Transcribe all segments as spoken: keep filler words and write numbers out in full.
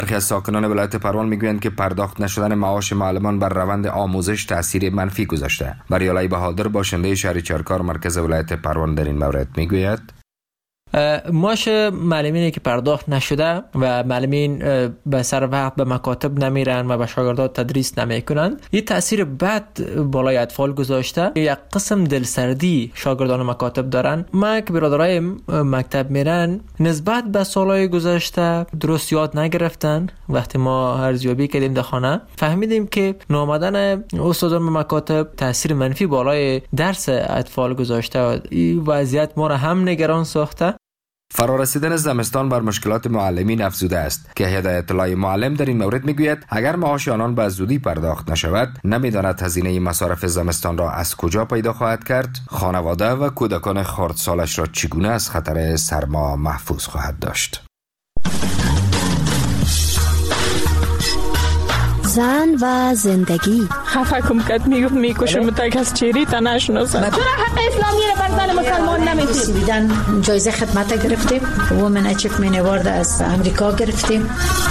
برخی از ساکنان ولایت پروان میگویند که پرداخت نشدن معاش معلمان بر روند آموزش تاثیر منفی گذاشته. بریالای بهادر باشنده شهر چارکار مرکز ولایت پروان در این مورد میگوید: معاش معلمینی که پرداخت نشده و معلمین به سر وقت به مکاتب نمیرن و به شاگردان تدریس نمیکنند، این تاثیر بد بالای اطفال گذاشته. یک قسم دلسردی شاگردان مکاتب دارن. ما که برادرای مکتب میرن نسبت به سالهای گذشته درست یاد نگرفتن. وقتی ما ارزیابی کردیم در خانه فهمیدیم که نامدن استادان به مکاتب تاثیر منفی بالای درس اطفال گذاشته. این وضعیت ما را هم نگران ساخته. فرارسیدن زمستان بر مشکلات معلمین افزوده است که هدایت الله معلم در این مورد میگوید اگر معاش آنان به زودی پرداخت نشود نمیداند هزینه مصارف زمستان را از کجا پیدا خواهد کرد، خانواده و کودکان خردسالش را چگونه از خطر سرما محفوظ خواهد داشت. زن و زندگی. خفه کم کت میگفت میکشم تک از چیری تا نشناسم. چرا حق اسلامی رو بر زن مسلمان نمیدید؟ سویدن جایزه خدمت گرفتیم، وومن اچیومنت اوارد از امریکا گرفتیم.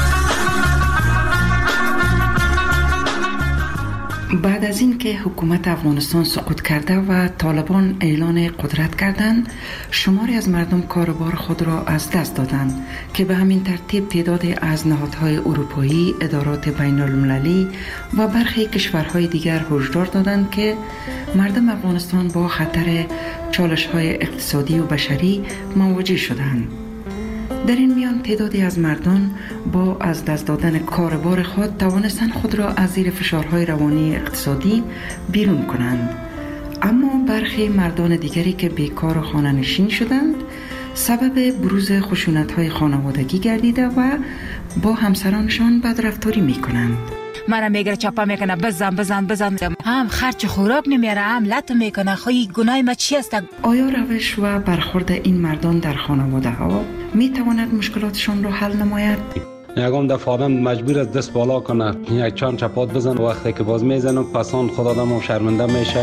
بعد از این که حکومت افغانستان سقوط کرده و طالبان اعلان قدرت کردند، شماری از مردم کاروبار خود را از دست دادند که به همین ترتیب تعدادی از نهادهای اروپایی، ادارات بین المللی و برخی کشورهای دیگر هشدار دادند که مردم افغانستان با خطر چالش‌های اقتصادی و بشری مواجه شدند. در این میان تعدادی از مردم با از دست دادن کاروبار خود توانستند خود را از زیر فشارهای روانی اقتصادی بیرون کنند، اما برخی مردان دیگری که بیکار و خانه نشین شدند سبب بروز خشونت‌های خانوادگی گردیده و با همسرانشان بدرفتاری می‌کنند. مرا میگره چپا میکنه بزن بزن بزن هم خرچ خوراک نمیاره هم لط میکنه. خواهی گناه ما چی است؟ آیا روش و برخورد این مردان در خانواده ها میتواند مشکلاتشان را حل نماید؟ یکم دفعه آدم مجبور است دست بالا کنه، یک چند چپات بزن، وقتی که باز میزنه پسان خود آدم شرمنده میشه.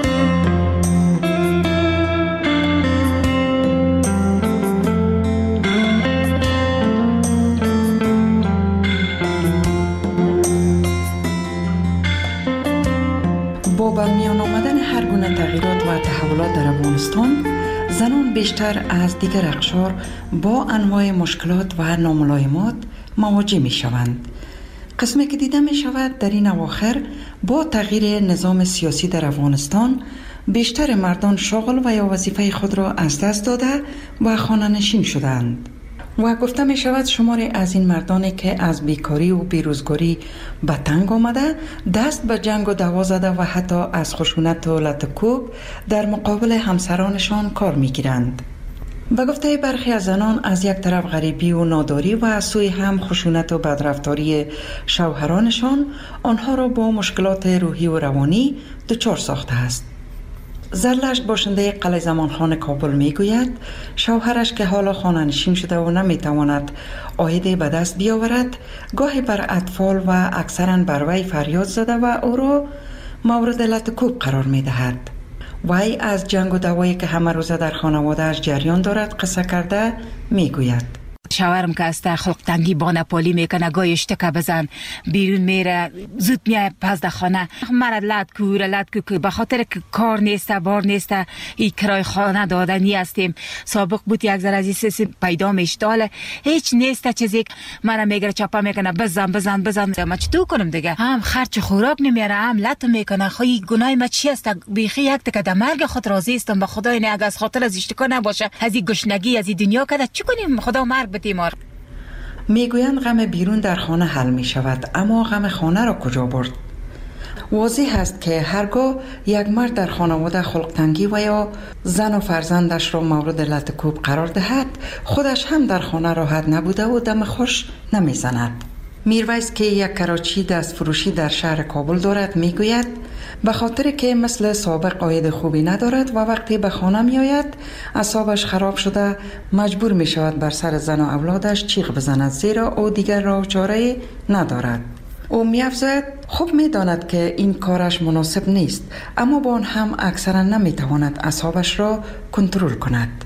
با برمیان آمدن هر گونه تغییرات و تحولات در افغانستان، زنان بیشتر از دیگر اقشار با انواع مشکلات و ناملایمات مواجه می شوند. قسمی که دیده می شود در این اواخر با تغییر نظام سیاسی در افغانستان بیشتر مردان شغل و یا وظیفه خود را از دست داده و خانه نشین شدند و گفته می شود شماری از این مردانی که از بیکاری و بیروزگاری به تنگ آمده دست به جنگ و دعوا زده و حتی از خشونت و لطکوب در مقابل همسرانشان کار می گیرند. به گفته برخی از زنان از یک طرف غریبی و ناداری و از سوی هم خشونت و بدرفتاری شوهرانشان آنها را با مشکلات روحی و روانی دچار ساخته است. زرلشت باشنده قلعه زمانخان کابل میگوید شوهرش که حالا خانه نشین شده و نمیتواند عایدی به دست بیاورد گاهی بر اطفال و اکثرا بر وی فریاد زده و او را مورد لطکوب قرار میدهد. وی از جنگ و دعوایی که همه روزه در خانواده‌اش جریان دارد قصه کرده میگوید شوهرم که است خلق تنگی با نپالی میکنه، گاهی اشتکه بزن بیرون میره، زود میای پس در خانه مرا لد کوره لد کو به خاطر که کار نیسته بار نیسته این کرای خانه دادنی هستیم. سابق بود یک ذره از این پیدا میشتاله هیچ نیسته چیزی مرا میگره چپا میکنه بزن بزن بزن ما چطور کنم دیگه؟ هم خرچ خوراک نمیاره هم لط میکنه. خواهی گناه ما چی است؟ بیخی یک تکه در مرگ خود راضی استم به خدا. نه اگه از خاطر از اشتکا نباشه از این گشنگی از این دنیا کده چی کنیم؟ خدا مرگ بتیمار. میگویند غم بیرون در خانه حل می شود، اما غم خانه را کجا برد؟ واضح است که هرگاه یک مرد در خانواده خلق تنگی و یا زن و فرزندش را مورد لطکوب قرار دهد خودش هم در خانه راحت نبوده و دم خوش نمی زند. میرویس که یک کراچی دست فروشی در شهر کابل دارد میگوید به خاطر که مثل سابق عاید خوبی ندارد و وقتی به خانه می آید اعصابش خراب شده مجبور می شود بر سر زن و اولادش چیغ بزند زیرا او دیگر راه چاره ندارد. او می افزاید خوب می داند که این کارش مناسب نیست، اما با آن هم اکثرا نمی تواند اعصابش را کنترل کند.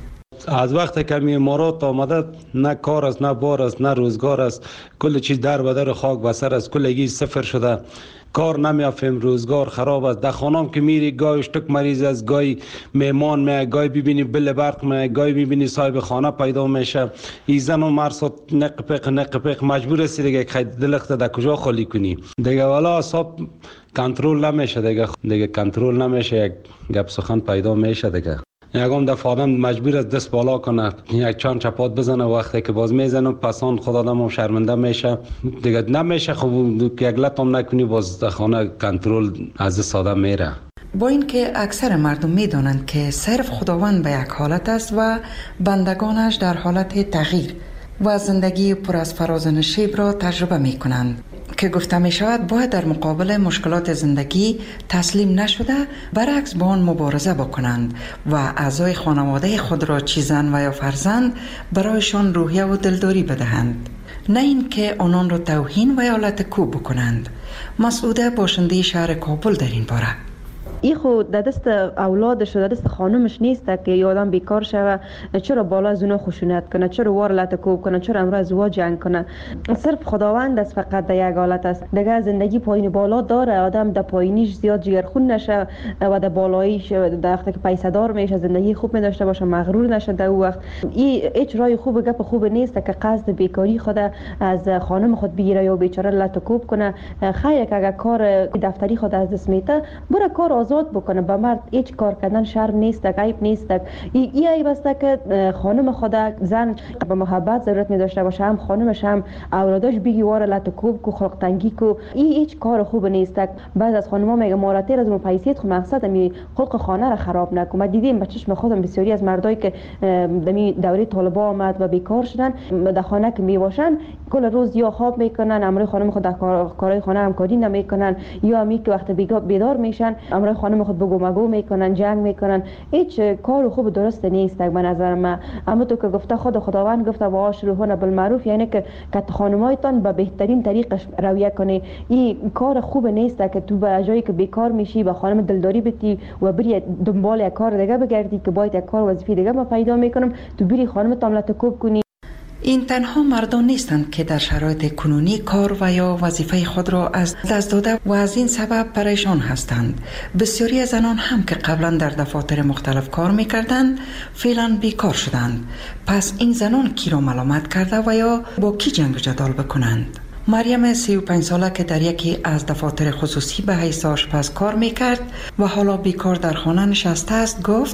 از وقتی که می امارات آمده نه کار است، نه بار است، نه روزگار است، کل چیز در به در خاک به سر است، کلگی صفر شده، کار نمیافیم، روزگار خراب است. در خانم که میری گاهی اشتک مریض است، گاهی میمان می، گاهی ببینی بل برق می، گاهی ببینی صاحب خانه پیدا میشه. این زن و مرد نقپق نقپق مجبور است دیگه خیلی دلخت در کجا خالی کنی دیگه، والا حساب کنترل نمیشه دیگه، دیگه کنترل نمیشه، یک گپ سخن پیدا میشه دیگه. یکم دفعه آدم مجبور است دست بالا کنه، یک چند چپات بزنه، وقتی که باز میزنه پسان خود آدم هم شرمنده میشه دیگه، نمیشه خب یک لطم نکنی باز در خانه کنترل از ساده میره. با اینکه اکثر مردم میدانند که صرف خداوند به یک حالت است و بندگانش در حالت تغییر و زندگی پر از فراز و نشیب را تجربه می کنند که گفته می شود باید در مقابل مشکلات زندگی تسلیم نشده، برعکس با آن مبارزه بکنند و اعضای خانواده خود را چه زن و یا فرزند برایشان روحیه و دلداری بدهند، نه اینکه آنان را توهین و یا لطکوب بکنند. مسعوده باشنده شهر کابل در این باره: ای خود در دست اولادش و در دست خانمش نیست که یه آدم بیکار شوه، چرا بالا از اونا خشونت کنه، چرا وار لطکوب کنه، چرا امروز ازدواج جنگ کنه. صرف خداوند است فقط در یک حالت است دیگه. زندگی پایین بالا داره، آدم در پایینیش زیاد جگرخون نشه و در بالاییش در وقتی که پیسه دار میشه زندگی خوب می داشته باشه، مغرور نشه در اون وقت. این هیچ راه خوب گپ خوب نیست که قصد بیکاری خود از خانم خود بگیره یا بیچاره لطکوب کنه. خیر که اگر کار دفتری خود از دست میته بره کار آزاد بکنه. به مرد هیچ کار کردن شرم نیست، عیب نیست. این ای عیب است که خانم خود زن به محبت ضرورت می داشته باشه، هم خانمش هم اولادش بگی واره لطکوب کو خلق تنگی کو. این هیچ کار خوب نیست. بعض از خانم‌ها میگه ماراتر از اون پیسیت خو مقصد می خلق خانه را خراب نکن. ما دیدیم به چشم خودم بسیاری از مردایی که دمی دوره طالبا آمد و بیکار شدن در خانه که می باشن کل روز یا خواب میکنن، امروی خانم خود در کارهای خانه همکاری نمیکنن، یا می که وقت بیدار میشن امروی خانم خود بگو مگو میکنن، جنگ میکنن. هیچ کار خوب درست نیست به نظر من. اما تو که گفته خود خداوند گفته و آشروهن بالمعروف، یعنی که که خانمایتان به بهترین طریقش رویه کنی. این کار خوب نیست که تو به جایی که بیکار میشی به خانم دلداری بتی و بری دنبال یک کار دیگه بگردی که باید یک کار وظیفه دیگه ما پیدا میکنم، تو بری خانم تاملت کوب کنی. این تنها مردان نیستند که در شرایط کنونی کار و یا وظیفه خود را از دست داده و از این سبب پریشان هستند. بسیاری از زنان هم که قبلا در دفاتر مختلف کار میکردند فعلا بیکار شدند. پس این زنان کی را ملامت کرده و یا با کی جنگ و جدال بکنند؟ مریم سی و پنج ساله که در یکی از دفاتر خصوصی به حیث آشپز کار میکرد و حالا بیکار در خانه نشسته است گفت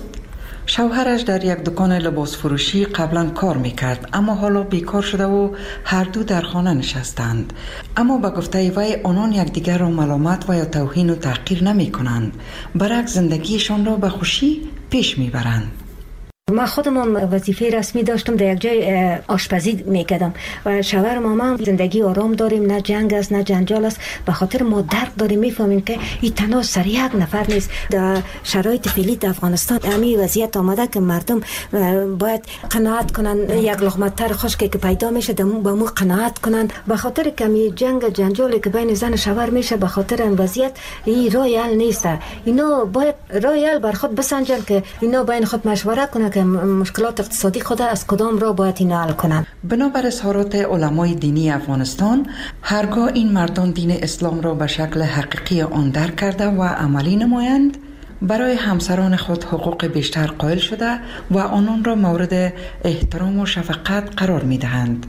شوهرش در یک دکان لباس فروشی قبلا کار میکرد اما حالا بیکار شده و هر دو در خانه نشستند. اما به گفته وی آنان یکدیگر را ملامت و یا توهین و تحقیر نمی کنند، برعکس زندگیشان را به خوشی پیش میبرند. ما خودم وظیفه رسمی داشتم، در یک جای آشپزی میکردم و شوهرم هم زندگی آرام داریم، نه جنگ است نه جنجال است. به خاطر ما درک داریم، میفهمیم که این تنها سر یک نفر نیست. در شرایط فعلی در افغانستان همین وضعیت آمده که مردم باید قناعت کنن، یک لقمه تر خشکی که پیدا میشه به مو قناعت کنن. به خاطر کمی جنگ جنجالی که بین زن و شوهر میشه، به خاطر این وضعیت این راه حل نیست. اینا باید راه حل بر خود بسنجن که اینا بین خود مشوره کنن که مشکلات اقتصادی خود از کدام را باید اینا حل کنند. بنابر اظهارات علمای دینی افغانستان، هرگاه این مردان دین اسلام را به شکل حقیقی آن درک کرده و عملی نمایند، برای همسران خود حقوق بیشتر قائل شده و آنان را مورد احترام و شفقت قرار می دهند.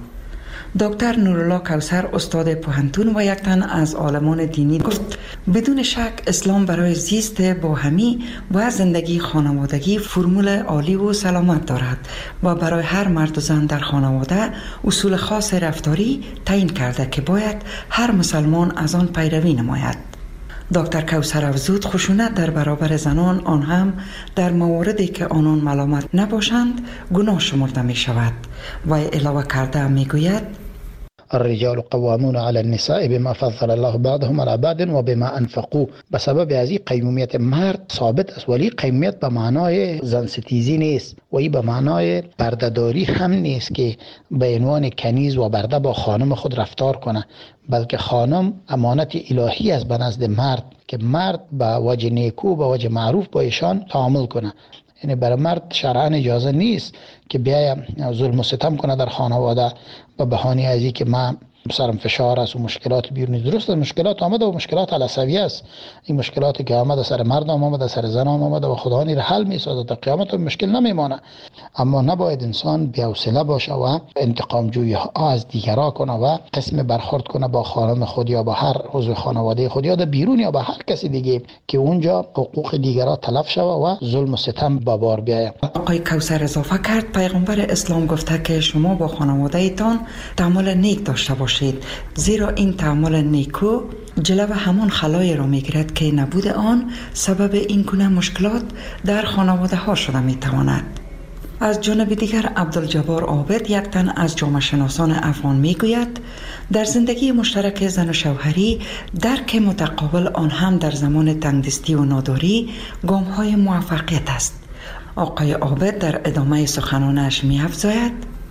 دکتر نورالله کوثر استاد پوهنتون و یک تن از عالمان دینی گفت بدون شک اسلام برای زیست باهمی و زندگی خانوادگی فرمول عالی و سلامت دارد و برای هر مرد و زن در خانواده اصول خاص رفتاری تعیین کرده که باید هر مسلمان از آن پیروی نماید. دکتر کوثر افزود خشونت در برابر زنان، آن هم در مواردی که آنان ملامت نباشند، گناه شمرده می شود و علاوه کرده می گوید الرجال قوامون على النساء بما فضل الله بعضهم على بعض و بما انفقوا. به سبب از این قیمومیت مرد ثابت است، ولی قیمومیت به معنای زن ستیزی نیست و این به معنای بردهداری هم نیست که به عنوان کنیز و برده با خانم خود رفتار کنه، بلکه خانم امانت الهی است به نزد مرد که مرد به وجه نیکو به وجه معروف با ایشان تعامل کنه. یعنی برای مرد شرعاً اجازه نیست که بیاید ظلم و ستم کنه در خانواده به بهانه از اینکه من سرم فشار است و مشکلات بیرونی. درست مشکلات آمده و مشکلات عصبی است. این مشکلاتی که آمده سر مرد آمده سر زن آمده و خدا این را حل می‌سازه تا قیامت مشکل نمیمانه. اما نباید انسان بی‌حوصله باشه و انتقام جویی ها از دیگران کنه و قسم برخورد کنه با خانم خود یا با هر عضو خانواده خود یا در بیرون یا با هر کسی دیگه که اونجا حقوق دیگران تلف شوه و ظلم و ستم به بار بیاید. آقای کوثر اضافه کرد پیغمبر اسلام گفته که شما با خانواده ایتان تعامل نیک داشته باشید، زیرا این تعامل نیکو جلو همان خلای را میگیرد که نبود آن سبب این گونه مشکلات در خانواده ها شده میتواند. از جانب دیگر عبدالجبار عابد یک تن از جامعه شناسان افغان میگوید در زندگی مشترک زن و شوهری درک متقابل آن هم در زمان تنگدستی و ناداری گام های موفقیت است. آقای عابد در ادامه سخنانش می‌افزاید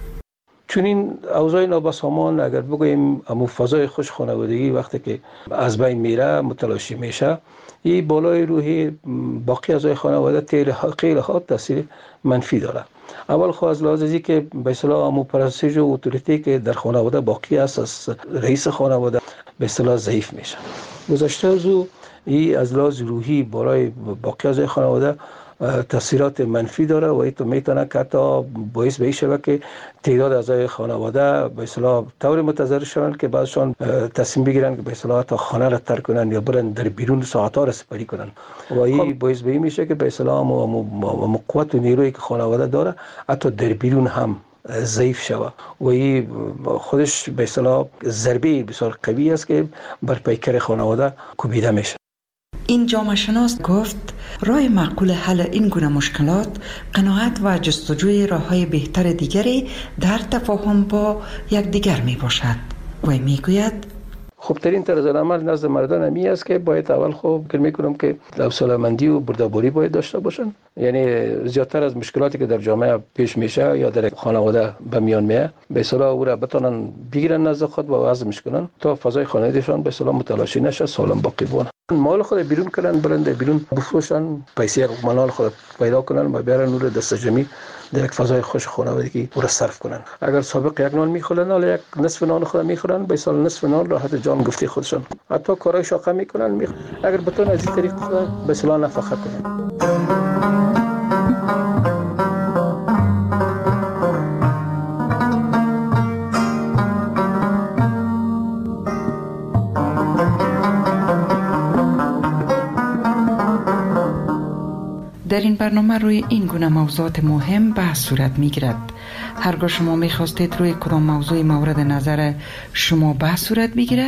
چون این اوضاع نابسامان اگر بگوییم امو فضای خوش خانوادگی وقتی که از بین میره متلاشی میشه، این بالای روحی باقی اعضای خانواده خیلی ها تاثیر منفی داره. اول خو از لحاظ ازی که به اصطلاح امو پرستش و اتوریتی که در خانواده باقی است از رئیس خانواده به اصطلاح ضعیف میشه. گذشته از او این از لحاظ روحی برای باقی اعضای خانواده تاثیرات منفی داره و این تو میتونه که حتی باعث به این شود که تعداد اعضای خانواده به اصطلاح طور متضرر شوند که بعضشان تصمیم بگیرن که به اصطلاح تا خانه را ترک کنن یا برن در بیرون ساعت‌ها را سپری کنن و این باعث به این میشه که به اصطلاح مو قوت و نیرویی که خانواده داره حتی در بیرون هم ضعیف شود و این خودش به اصطلاح ضربه بسیار قوی است که بر پیکر خانواده کوبیده میشه. این جامعه شناس گفت راه معقول حل این گونه مشکلات قناعت و جستجوی راه‌های بهتر دیگری در تفاهم با یکدیگر می باشد و می گوید خوبترین طرز عمل نزد مردان همی است که باید اول خوب فکر میکنم که حوصله‌مندی و بردباری باید داشته باشن. یعنی زیادتر از مشکلاتی که در جامعه پیش میشه یا در خانواده به میان میاد به اصطلاح او را بتونن بگیرن نزد خود و وضع میکنن تا فضای خانوادهشان به اصطلاح متلاشی نشه، سالم باقی بمونه. مال خود بیرون کنن، برند بیرون بفروشن، پیسه مال خود پیدا کنن و بیارن اون دست جمعی در یک فضای خوش خانوادگی او را صرف کنن. اگر سابق یک نان میخورن ولی یک نصف نان خود میخورن، به سال نصف نان راحت جان گفتی خودشان حتی کارهای شاقه میکنن. میخ... اگر بتون از این طریق به اصطلاح نفقه کنن. در این برنامه روی این گونه موضوعات مهم بحث صورت می گیرد. هرگاه شما می خواستید روی کدام موضوع مورد نظر شما بحث صورت بگیرد